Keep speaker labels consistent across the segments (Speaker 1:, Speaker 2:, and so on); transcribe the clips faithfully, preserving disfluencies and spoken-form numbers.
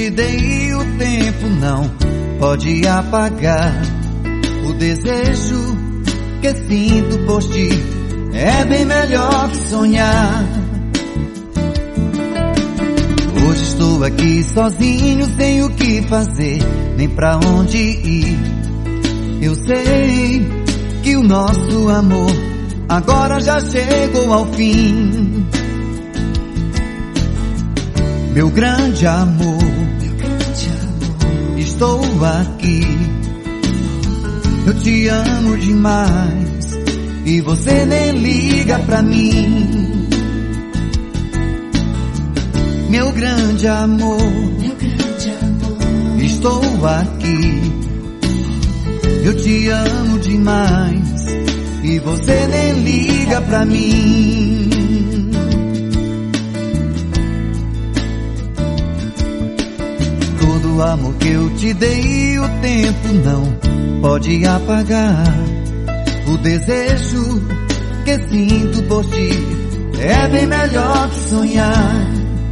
Speaker 1: te dei, o tempo não pode apagar. O desejo que sinto por ti é bem melhor que sonhar. Hoje estou aqui sozinho, sem o que fazer, nem pra onde ir. Eu sei que o nosso amor agora já chegou ao fim. Meu grande amor, meu grande amor, estou aqui. Eu te amo demais e você nem liga pra mim. Meu grande amor, meu grande amor, estou aqui. Eu te amo demais e você nem liga pra mim. Todo o amor que eu te dei, o tempo não pode apagar. O desejo que sinto por ti é bem melhor que sonhar.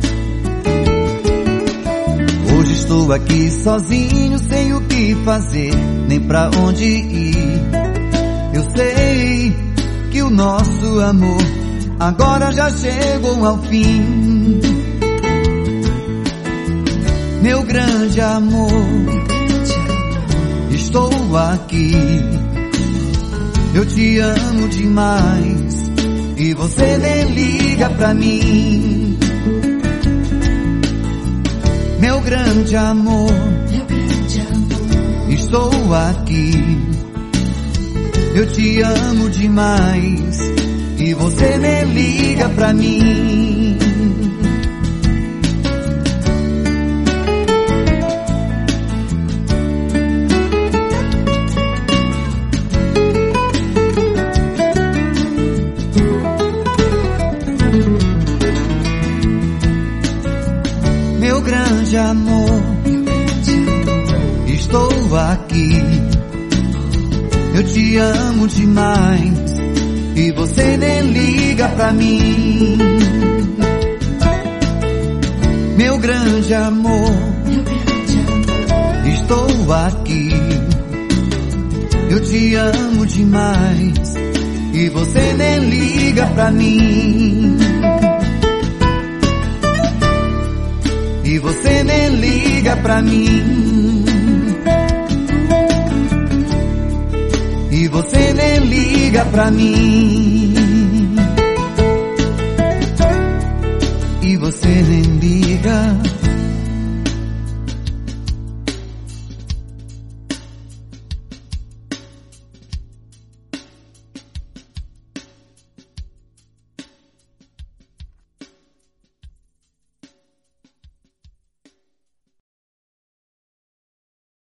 Speaker 1: Hoje estou aqui sozinho, sem o que fazer, nem pra onde ir. Eu sei que o nosso amor agora já chegou ao fim. Meu grande amor, estou aqui. Eu te amo demais e você nem liga pra mim. Meu grande amor, meu grande amor, estou aqui. Eu te amo demais e você nem liga pra mim. Meu grande amor, estou aqui. Eu te amo demais e você nem liga pra mim. Meu grande amor, estou aqui. Eu te amo demais e você nem liga pra mim. E você nem liga pra mim. E você nem liga pra mim. E você